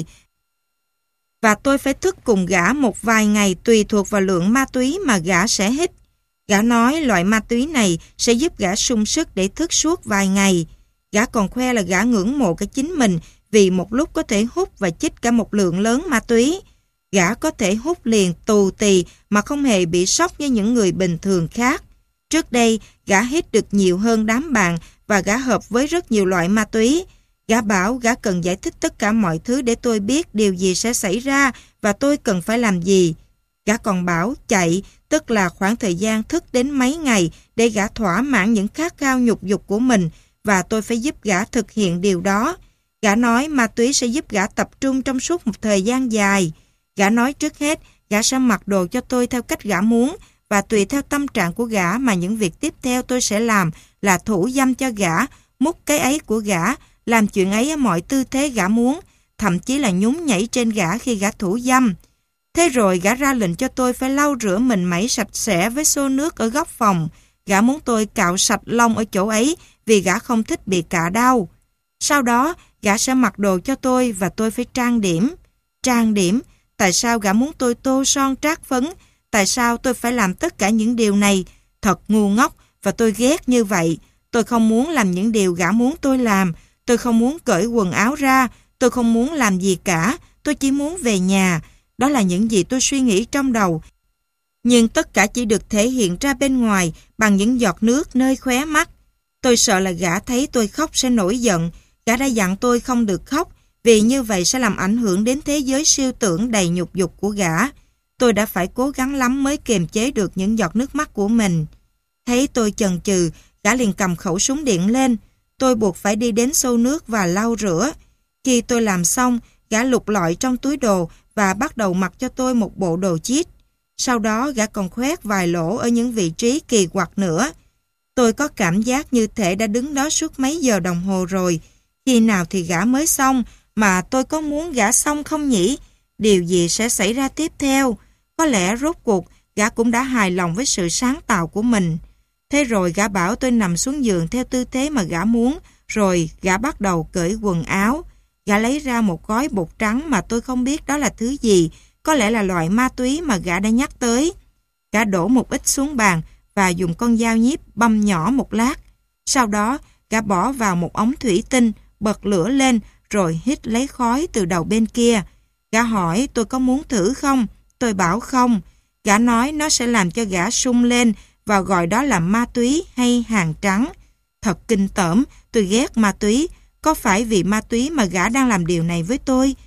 và tôi phải thức cùng gã một vài ngày tùy thuộc vào lượng ma túy mà gã sẽ hít. Gã nói loại ma túy này sẽ giúp gã sung sức để thức suốt vài ngày. Gã còn khoe là gã ngưỡng mộ cả chính mình vì một lúc có thể hút và chích cả một lượng lớn ma túy. Gã có thể hút liền tù tì mà không hề bị sốc như những người bình thường khác. Trước đây, gã hít được nhiều hơn đám bạn và gã hợp với rất nhiều loại ma túy. Gã bảo gã cần giải thích tất cả mọi thứ để tôi biết điều gì sẽ xảy ra và tôi cần phải làm gì. Gã còn bảo chạy, tức là khoảng thời gian thức đến mấy ngày để gã thỏa mãn những khát khao nhục dục của mình và tôi phải giúp gã thực hiện điều đó. Gã nói ma túy sẽ giúp gã tập trung trong suốt một thời gian dài. Gã nói trước hết gã sẽ mặc đồ cho tôi theo cách gã muốn và tùy theo tâm trạng của gã mà những việc tiếp theo tôi sẽ làm là thủ dâm cho gã, múc cái ấy của gã, làm chuyện ấy ở mọi tư thế gã muốn, thậm chí là nhún nhảy trên gã khi gã thủ dâm. Thế rồi gã ra lệnh cho tôi phải lau rửa mình mẩy sạch sẽ với xô nước ở góc phòng. Gã muốn tôi cạo sạch lông ở chỗ ấy vì gã không thích bị cạ đau. Sau đó, gã sẽ mặc đồ cho tôi và tôi phải trang điểm. Trang điểm? Tại sao gã muốn tôi tô son trát phấn? Tại sao tôi phải làm tất cả những điều này? Thật ngu ngốc và tôi ghét như vậy. Tôi không muốn làm những điều gã muốn tôi làm. Tôi không muốn cởi quần áo ra. Tôi không muốn làm gì cả. Tôi chỉ muốn về nhà. Đó là những gì tôi suy nghĩ trong đầu. Nhưng tất cả chỉ được thể hiện ra bên ngoài bằng những giọt nước nơi khóe mắt. Tôi sợ là gã thấy tôi khóc sẽ nổi giận. Gã đã dặn tôi không được khóc vì như vậy sẽ làm ảnh hưởng đến thế giới siêu tưởng đầy nhục dục của gã. Tôi đã phải cố gắng lắm mới kiềm chế được những giọt nước mắt của mình. Thấy tôi chần chừ, gã liền cầm khẩu súng điện lên. Tôi buộc phải đi đến xô nước và lau rửa. Khi tôi làm xong, gã lục lọi trong túi đồ và bắt đầu mặc cho tôi một bộ đồ chít. Sau đó gã còn khoét vài lỗ ở những vị trí kỳ quặc nữa. Tôi có cảm giác như thể đã đứng đó suốt mấy giờ đồng hồ rồi. Khi nào thì gã mới xong, mà tôi có muốn gã xong không nhỉ? Điều gì sẽ xảy ra tiếp theo? Có lẽ rốt cuộc gã cũng đã hài lòng với sự sáng tạo của mình. Thế rồi gã bảo tôi nằm xuống giường theo tư thế mà gã muốn, rồi gã bắt đầu cởi quần áo. Gã lấy ra một gói bột trắng mà tôi không biết đó là thứ gì, có lẽ là loại ma túy mà gã đã nhắc tới. Gã đổ một ít xuống bàn và dùng con dao nhíp băm nhỏ một lát. Sau đó, gã bỏ vào một ống thủy tinh, bật lửa lên rồi hít lấy khói từ đầu bên kia. Gã hỏi tôi có muốn thử không? Tôi bảo không. Gã nói nó sẽ làm cho gã sung lên và gọi đó là ma túy hay hàng trắng. Thật kinh tởm, tôi ghét ma túy. Có phải vì ma túy mà gã đang làm điều này với tôi?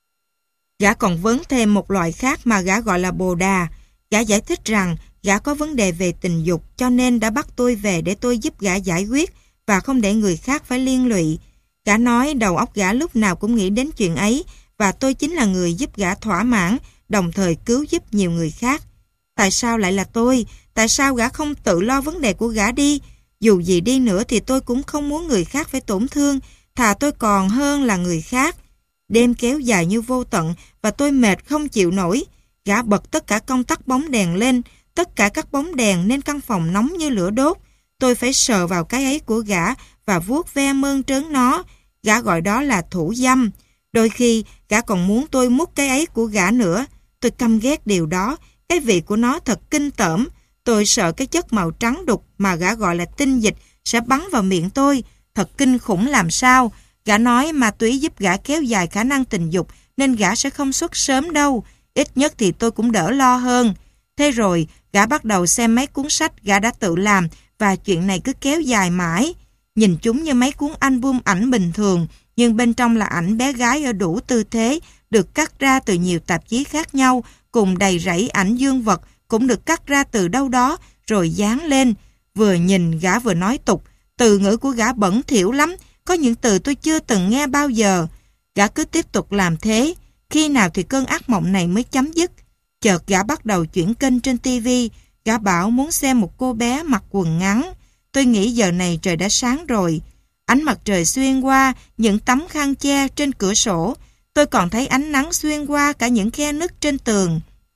Gã còn vấn thêm một loại khác mà gã gọi là bồ đà. Gã giải thích rằng gã có vấn đề về tình dục cho nên đã bắt tôi về để tôi giúp gã giải quyết và không để người khác phải liên lụy. Gã nói đầu óc gã lúc nào cũng nghĩ đến chuyện ấy và tôi chính là người giúp gã thỏa mãn, đồng thời cứu giúp nhiều người khác. Tại sao lại là tôi? Tại sao gã không tự lo vấn đề của gã đi? Dù gì đi nữa thì tôi cũng không muốn người khác phải tổn thương, thà tôi còn hơn là người khác. Đêm kéo dài như vô tận và tôi mệt không chịu nổi. Gã bật tất cả công tắc bóng đèn lên, tất cả các bóng đèn nên căn phòng nóng như lửa đốt. Tôi phải sờ vào cái ấy của gã và vuốt ve mơn trớn nó. Gã gọi đó là thủ dâm. Đôi khi gã còn muốn tôi mút cái ấy của gã nữa. Tôi căm ghét điều đó. Cái vị của nó thật kinh tởm. Tôi sợ cái chất màu trắng đục mà gã gọi là tinh dịch sẽ bắn vào miệng tôi. Thật kinh khủng làm sao. Gã nói ma túy giúp gã kéo dài khả năng tình dục nên gã sẽ không xuất sớm đâu. Ít nhất thì tôi cũng đỡ lo hơn. Thế rồi gã bắt đầu xem mấy cuốn sách gã đã tự làm và chuyện này cứ kéo dài mãi. Nhìn chúng như mấy cuốn album ảnh bình thường, nhưng bên trong là ảnh bé gái ở đủ tư thế, được cắt ra từ nhiều tạp chí khác nhau, cùng đầy rẫy ảnh dương vật cũng được cắt ra từ đâu đó rồi dán lên. Vừa nhìn gã vừa nói tục, từ ngữ của gã bẩn thỉu lắm, có những từ tôi chưa từng nghe bao giờ. Gã cứ tiếp tục làm thế, khi nào thì cơn ác mộng này mới chấm dứt? Chợt gã bắt đầu chuyển kênh trên tivi, gã bảo muốn xem một cô bé mặc quần ngắn. Tôi nghĩ giờ này trời đã sáng rồi. Ánh mặt trời xuyên qua những tấm khăn che trên cửa sổ. Tôi còn thấy ánh nắng xuyên qua cả những khe nứt trên tường.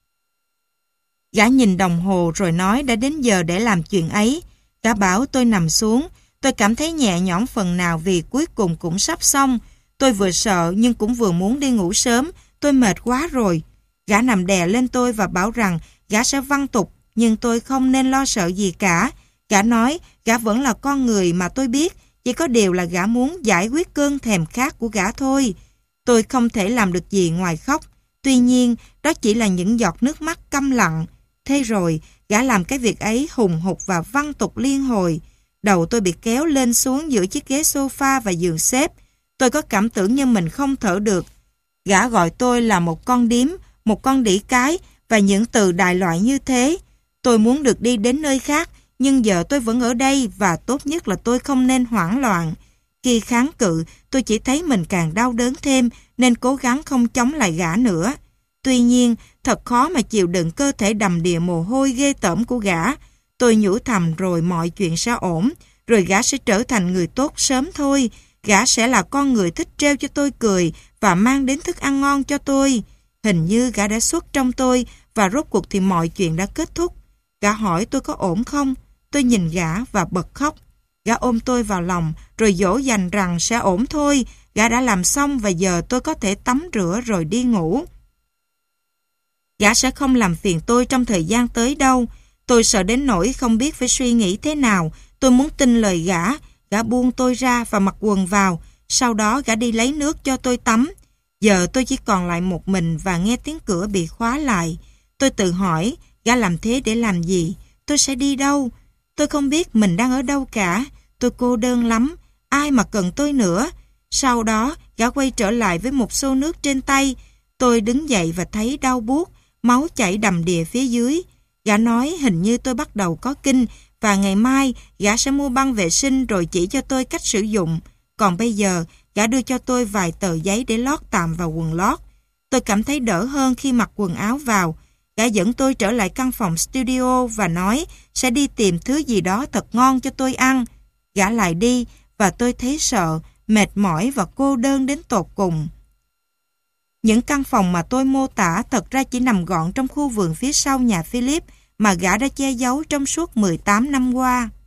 Gã nhìn đồng hồ rồi nói đã đến giờ để làm chuyện ấy. Gã bảo tôi nằm xuống. Tôi cảm thấy nhẹ nhõm phần nào vì cuối cùng cũng sắp xong. Tôi vừa sợ nhưng cũng vừa muốn đi ngủ sớm. Tôi mệt quá rồi. Gã nằm đè lên tôi và bảo rằng gã sẽ văng tục, nhưng tôi không nên lo sợ gì cả. Gã nói gã vẫn là con người mà tôi biết, chỉ có điều là gã muốn giải quyết cơn thèm khát của gã thôi. Tôi không thể làm được gì ngoài khóc. Tuy nhiên, đó chỉ là những giọt nước mắt câm lặng. Thế rồi, gã làm cái việc ấy hùng hục và văng tục liên hồi. Đầu tôi bị kéo lên xuống giữa chiếc ghế sofa và giường xếp. Tôi có cảm tưởng như mình không thở được. Gã gọi tôi là một con điếm, một con đĩ cái và những từ đại loại như thế. Tôi muốn được đi đến nơi khác, nhưng giờ tôi vẫn ở đây và tốt nhất là tôi không nên hoảng loạn. Khi kháng cự, tôi chỉ thấy mình càng đau đớn thêm nên cố gắng không chống lại gã nữa. Tuy nhiên, thật khó mà chịu đựng cơ thể đầm đìa mồ hôi ghê tởm của gã. Tôi nhủ thầm rồi mọi chuyện sẽ ổn, rồi gã sẽ trở thành người tốt sớm thôi. Gã sẽ là con người thích trêu cho tôi cười và mang đến thức ăn ngon cho tôi. Hình như gã đã xuất trong tôi và rốt cuộc thì mọi chuyện đã kết thúc. Gã hỏi tôi có ổn không? Tôi nhìn gã và bật khóc. Gã ôm tôi vào lòng rồi dỗ dành rằng sẽ ổn thôi. Gã đã làm xong và giờ tôi có thể tắm rửa rồi đi ngủ. Gã sẽ không làm phiền tôi trong thời gian tới đâu. Tôi sợ đến nỗi không biết phải suy nghĩ thế nào. Tôi muốn tin lời gã. Gã buông tôi ra và mặc quần vào. Sau đó gã đi lấy nước cho tôi tắm. Giờ tôi chỉ còn lại một mình và nghe tiếng cửa bị khóa lại. Tôi tự hỏi, gã làm thế để làm gì? Tôi sẽ đi đâu? Tôi không biết mình đang ở đâu cả. Tôi cô đơn lắm. Ai mà cần tôi nữa? Sau đó, gã quay trở lại với một xô nước trên tay. Tôi đứng dậy và thấy đau buốt. máu chảy đầm đìa phía dưới. Gã nói hình như tôi bắt đầu có kinh và ngày mai gã sẽ mua băng vệ sinh rồi chỉ cho tôi cách sử dụng. Còn bây giờ, gã đưa cho tôi vài tờ giấy để lót tạm vào quần lót. Tôi cảm thấy đỡ hơn khi mặc quần áo vào. Gã dẫn tôi trở lại căn phòng studio và nói sẽ đi tìm thứ gì đó thật ngon cho tôi ăn. Gã lại đi và tôi thấy sợ, mệt mỏi và cô đơn đến tột cùng. Những căn phòng mà tôi mô tả thật ra chỉ nằm gọn trong khu vườn phía sau nhà Philip mà gã đã che giấu trong suốt mười tám năm qua.